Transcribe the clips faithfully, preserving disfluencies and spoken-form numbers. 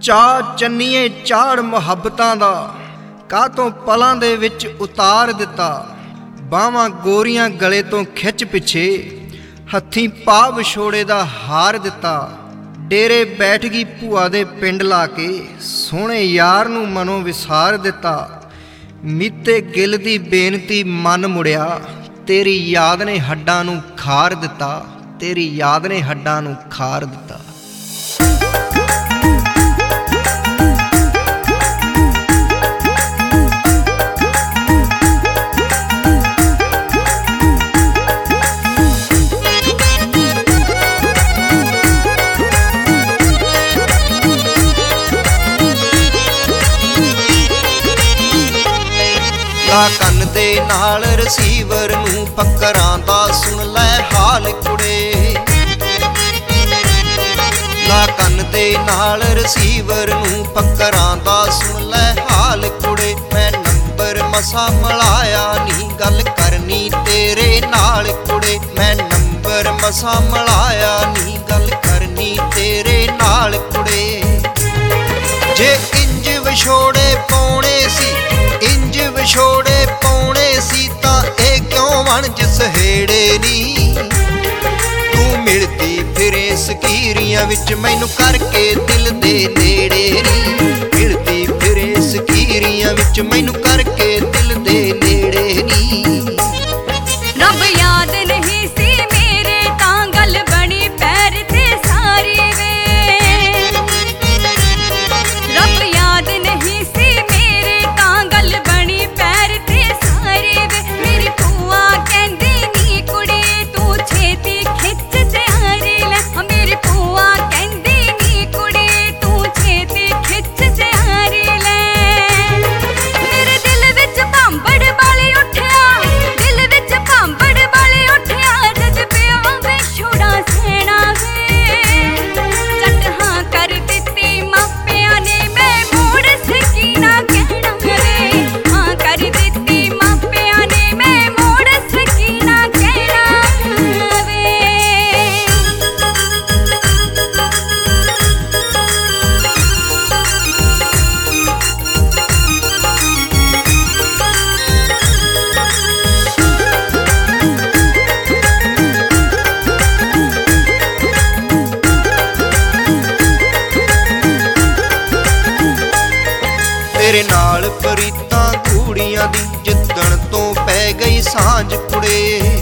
ਚਾਅ ਚੰਨੀਏ ਚਾੜ ਮੁਹੱਬਤਾਂ ਦਾ ਕਾਹਤੋਂ ਪਲਾਂ ਦੇ ਵਿੱਚ ਉਤਾਰ ਦਿੱਤਾ। ਬਾਹਾਂ ਗੋਰੀਆਂ ਗਲੇ ਤੋਂ ਖਿੱਚ ਪਿੱਛੇ ਹੱਥੀਂ ਪਾ ਵਿਛੋੜੇ ਦਾ ਹਾਰ ਦਿੱਤਾ। ਡੇਰੇ ਬੈਠ ਗਈ ਭੂਆ ਦੇ ਪਿੰਡ ਲਾ ਕੇ ਸੋਹਣੇ ਯਾਰ ਨੂੰ ਮਨੋਂ ਵਿਸਾਰ ਦਿੱਤਾ। ਮੀਤੇ ਗਿੱਲ ਦੀ ਬੇਨਤੀ ਮਨ ਮੁੜਿਆ, ਤੇਰੀ ਯਾਦ ਨੇ ਹੱਡਾਂ ਨੂੰ ਖਾਰ ਦਿੱਤਾ, ਤੇਰੀ ਯਾਦ ਨੇ ਹੱਡਾਂ ਨੂੰ ਖਾਰ ਦਿੱਤਾ। ਲਾ ਕੰਨ ਦੇ ਨਾਲ ਰਸੀਵਰ ਨੂੰ ਫੱਕਰਾਂ ਦਾ ਸੁਣ ਲੈ ਹਾਲ ਕੁੜੇ। ਲਾ ਕੰਨ ਦੇ ਨਾਲ ਰਸੀਵਰ ਨੂੰ ਫੱਕਰਾਂ ਦਾ ਸੁਣ ਲੈ ਹਾਲ ਕੁੜੇ। ਮੈਂ ਨੰਬਰ ਮਸਾ ਮਲਾਇਆ ਨੀ ਗੱਲ ਕਰਨੀ ਤੇਰੇ ਨਾਲ ਕੁੜੇ। ਮੈਂ ਨੰਬਰ ਮਸਾ ਮਲਾਇਆ ਨੀ ਗੱਲ ਕਰਨੀ ਤੇਰੇ ਨਾਲ ਕੁੜੇ। ਜੇ ਇੰਜ ਵਿਛੋੜੇ ਪਾਉਣੇ ਸੀ, ਇੰਜ ਵਿਛੋੜੇ ਪਾਉਣੇ ਸੀ ਤਾਂ ਇਹ ਕਿਉਂ ਵਣਜ ਸਹੇੜੇ ਨੀ। ਤੂੰ ਮਿਲਦੀ ਫਿਰੇ ਸਕੀਰੀਆਂ ਵਿੱਚ ਮੈਨੂੰ ਕਰਕੇ ਦਿਲ ਦੇ ਨੇੜੇ ਨੀ। ਮਿਲਦੀ ਫਿਰੇ ਸਕੀਰੀਆਂ ਵਿੱਚ ਮੈਨੂੰ ਕਰਕੇ ਦਿਲ ਦੇ ਨੇੜੇ ਨੀ। ਰੱਬ ਯਾਦ ਨਹੀਂ ਸੀ ਮੇਰੇ ਤਾਂ ਗੱਲ ਬਣੀ ਪੈਰ ਤੇ ਸਾਰੀ ਵੇ। ਰੱਬ ਯਾਦ ਨਹੀਂ ਸੀ ਮੇਰੇ ਤਾਂ ਗੱਲ ਬਣੀ ਪੈਰ ਤੇ ਸਾਰੀ ਵੇ। ਮੇਰੀ ਭੂਆ ਕਹਿੰਦੀ ਨੀ ਕੁੜੀ ਤੂੰ ਛੇਤੀ ਖਿੱਚ ਤਿਆਰੀ ਲੈ। ਮੇਰੀ ਭੂਆ ਕਹਿੰਦੀ ਨੀ ਕੁੜੀ ਤੂੰ ਛੇਤੀ ਖਿੱਚ ਤਿਆਰੀ ਲੈ। ਮੇਰੇ ਦਿਲ ਵਿੱਚ ਭਾਂਬੜ ਵਾਲੀ ਉੱਠਿਆ, ਦਿਲ ਵਿੱਚ ਭਾਂਬੜ ਵਾਲੀ ਉੱਠਿਆ ਜਦ ਪਿਆ ਵੇ ਛੋੜਾ ਸੈਣਾ ਵੇ। ਚੱਟ ਹਾਂ ਕਰ ਦਿੱਤੀ ਮਾਪਿਆਂ ਨੇ ਮੈਂ ਮੋੜ ਸਕੀ ਨਾ ਕਹਿਣਾ ਵੇ। ਹਾਂ ਕਰ ਦਿੱਤੀ ਮਾਪਿਆਂ ਨੇ ਮੈਂ ਮੋੜ ਸਕੀ ਨਾ ਕਹਿਣਾ ਵੇ। ਤੇਰੇ ਨਾਲ ਪ੍ਰੀਤਾਂ ਕੁੜੀਆਂ ਦੀ ਜਿੱਦਣ ਤੋਂ ਪੈ ਗਈ ਸਾਂਝ ਕੁੜੇ।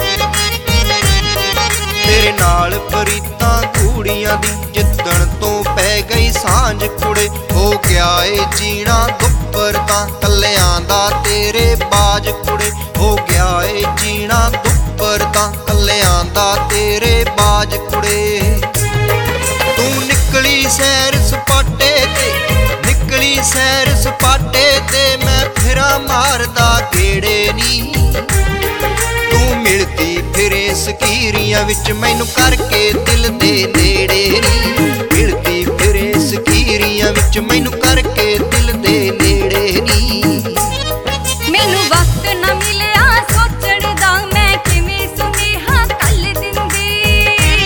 ਤੇਰੇ ਨਾਲ ਪ੍ਰੀਤਾਂ ਕੁੜੀਆਂ ਦੀ ਜਿੱਦਣ ਤੋਂ ਪੈ ਗਈ ਸਾਂਝ ਕੁੜੇ। ਹੋ ਗਿਆ ਏ ਜੀਣਾ ਦੁੱਪਰ ਤਾਂ ਕੱਲਿਆਂ ਦਾ ਤੇਰੇ ਬਾਜ ਕੁੜੇ। ਹੋ ਗਿਆ ਏ ਜੀਣਾ ਦੁੱਪਰ ਤਾਂ ਕੱਲਿਆਂ ਦਾ ਤੇਰੇ ਬਾਜ ਕੁੜੇ। ਤੂੰ ਨਿਕਲੀ ਸੈਰ ਸਪਾਟੇ ਤੇ, ਨਿਕਲੀ ਸੈਰ ਸਪਾਟੇ ਤੇ ਮੈਂ ਫਿਰਾਂ ਮਾਰਦਾ ਗੇੜੇ ਨੀ। ਤੂੰ ਮਿਲਦੀ ਫਿਰੇ ਸਕੀਰੀਆਂ ਵਿੱਚ ਮੈਨੂੰ ਕਰਕੇ ਦਿਲ ਦੇ ਨੇੜੇ ਨੀ। ਮਿਲਦੀ ਫਿਰੇ ਸਕੀਰੀਆਂ ਵਿੱਚ ਮੈਨੂੰ ਕਰਕੇ ਦਿਲ ਦੇ ਨੇੜੇ ਨੀ। ਮੈਨੂੰ ਵਕਤ ਨਾ ਮਿਲਿਆ ਸੋਚਣ ਦਾ ਮੈਂ ਕਿਵੇਂ ਸੁਨੇਹਾ ਕੱਲ ਦਿੰਦੀ।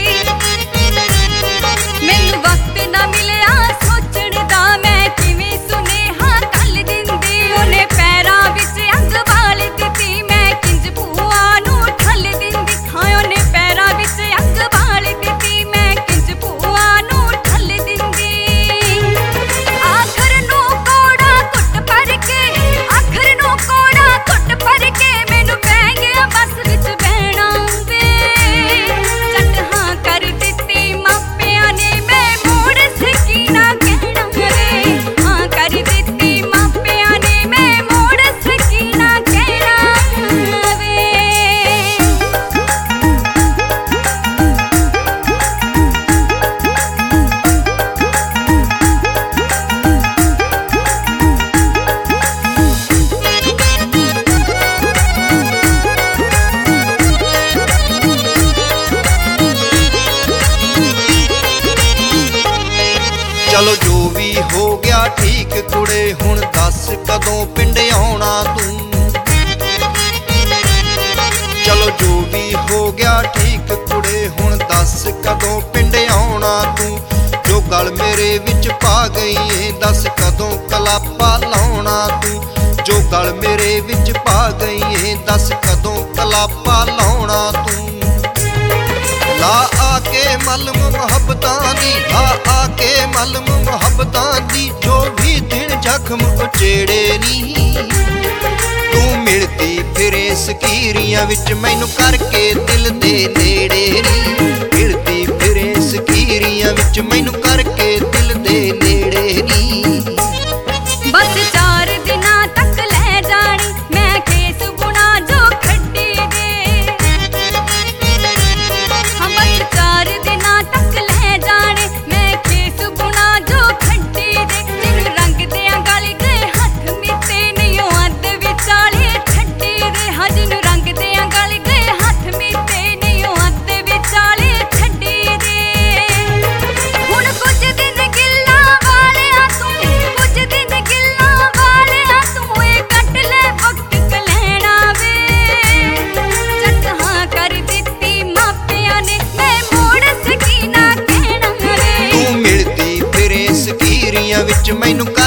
ਮੈਨੂੰ ਵਕਤ ਨਾ ਮਿਲਿਆ ਸੋਚਣ ਦਾ ਮੈਂ ਕਿਵੇਂ ਸੁਨੇਹਾ ਕੱਲ ਦਿੰਦੀ। ਉਹਨੇ ਪੈਰਾਂ ਵਿੱਚ ਅੰਗ ਵਾਲ ਦਿੱਤੀ ਮੈਂ ਕਿੰਜ ਭੂਆ ਨੂੰ ਠੱਲ ਦਿੰਦੀ। ਹਾਂ ਉਹਨੇ ਪੈਰਾਂ ਵਿੱਚ ਅੰਗ ਵਾਲ ਦਿੱਤੀ ਮੈਂ ਕਿੰਜ ਭੂਆ ਨੂੰ ਠੱਲ ਦਿੰਦੀ। ਆਖਰ ਨੂੰ ਕੋੜਾ ਘੁੱਟ ਭਰ ਕੇ, ਆਖਰ ਨੂੰ ਕੋੜਾ ਘੁੱਟ ਭਰ ਕੇ ਮੈਨੂੰ ਪੈ ਗਿਆ ਬੱਸ ਵਿੱਚ ਬਹਿਣਾ ਵੇ। ਚੱਟ ਹਾਂ ਕਰ ਦਿੱਤੀ ਮਾਪਿਆਂ ਨੇ ਮੈਂ ਮੋੜ ਸਕੀ ਨਾ ਕਹਿਣਾ ਵੇ। ਹਾਂ ਕਰ ਦਿੱਤੀ ਮਾਪਿਆਂ ਨੇ ਮੈਂ ਮੋੜ ਸਕੀ ਨਾ ਕਹਿਣਾ ਵੇ। ਚਲੋ ਜੋ ਵੀ ਹੋ ਗਿਆ ਠੀਕ ਕੁੜੇ, ਹੁਣ ਦੱਸ ਕਦੋਂ ਪਿੰਡ ਆਉਣਾ ਤੂੰ। ਚਲੋ ਜੋ ਵੀ ਹੋ ਗਿਆ ਠੀਕ ਕੁੜੇ, ਹੁਣ ਦੱਸ ਕਦੋਂ ਪਿੰਡ ਆਉਣਾ ਤੂੰ। ਜੋ ਗਲ ਮੇਰੇ ਵਿੱਚ ਪਾ ਗਈ ਏ ਦੱਸ ਕਦੋਂ ਕਲਾਪਾ ਲਾਉਣਾ ਤੂੰ ਜੋ ਗਲ ਮੇਰੇ ਵਿੱਚ ਪਾ ਗਈ ਏ ਦੱਸ ਕਦੋਂ ਕਲਾਪਾ ਲਾਉਣਾ ਤੂੰ ਲਾ ਆ ਕੇ ਮਲਮ ਮੁਹੱਬਤਾਂ ਦੀ ਲਾ ਆ ਕੇ ਮਲਮ ਮੁਹੱਬਤਾਂ ਦੀ ਜੋ ਵੀ ਦਿਨ ਜ਼ਖਮ ਉਚੇੜੇ ਨੀ ਤੂੰ ਮਿਲਦੀ ਫਿਰੇ ਸਕੀਰੀਆਂ ਵਿੱਚ ਮੈਨੂੰ ਕਰਕੇ ਦਿਲ ਦੇ ਨੇੜੇ ਨੀ ਮਿਲਦੀ ਫਿਰੇ ਸਕੀਰੀਆਂ ਵਿੱਚ ਮੈਨੂੰ ਕਰਕੇ ਦਿਲ ਦੇ ਨੇੜੇ ਨੀ ਬਸ ਚਾਰ ਦਿਨਾਂ ਤੱਕ ਲੈ ਜਾਣੀ ਮੈਂ ਕੇਸ ਬੁਣਾ ਜੋ ਖੱਡੀ ਦੇ ਹਾਂ ਬਸ ਚਾਰ ਦਿਨਾਂ ਤੱਕ ਲੈ ਜਾਣੇ ਮੈਂ ਕੇਸ ਬੁਣਾ ਜੋ ਖੱਡੀ ਦੇ ਜਿਹਨੂੰ ਰੰਗ ਦਿਆਂ ਗਲ ਗਏ ਹੱਥ ਮਿੱਤੇ ਨਹੀਂ ਉਹ ਅੱਧ ਵਿਚਾਲੇ ਛੱਡੀ ਦੇ ਹਾਂ ਜਿਹਨੂੰ ਰੰਗ ਦਿਆਂ ਗਲ ਗਏ ਹੱਥ ਮਿੱਤੇ ਨਹੀਂ ਉਹ ਅੱਧ ਵਿਚਾਲੇ ਛੱਡੀ ਦੇ ਹੁਣ ਕੁਝ ਦਿਨ ਗਿੱਲਾ ਵਾਲਿਆ ਤੂੰ ਕੁਝ ਦਿਨ ਗਿੱਲਾ ਵਾਲਿਆ ਤੂੰ ਇਹ ਕੱਟ ਲੈ ਵਕਤ ਕਲੈਣਾ ਵੇ ਚੱਕ ਹਾਂ ਕਰ ਦਿੱਤੀ ਮਾਪਿਆਂ ਨੇ ਮੈਂ ਮੋੜ ਸਕੀ ਨਾ ਕਹਿਣਾ ਵੇ ਤੂੰ ਮਿਲਦੀ ਫਿਰੇ ਸਕੀਰੀਆਂ ਵਿੱਚ ਮੈਨੂੰ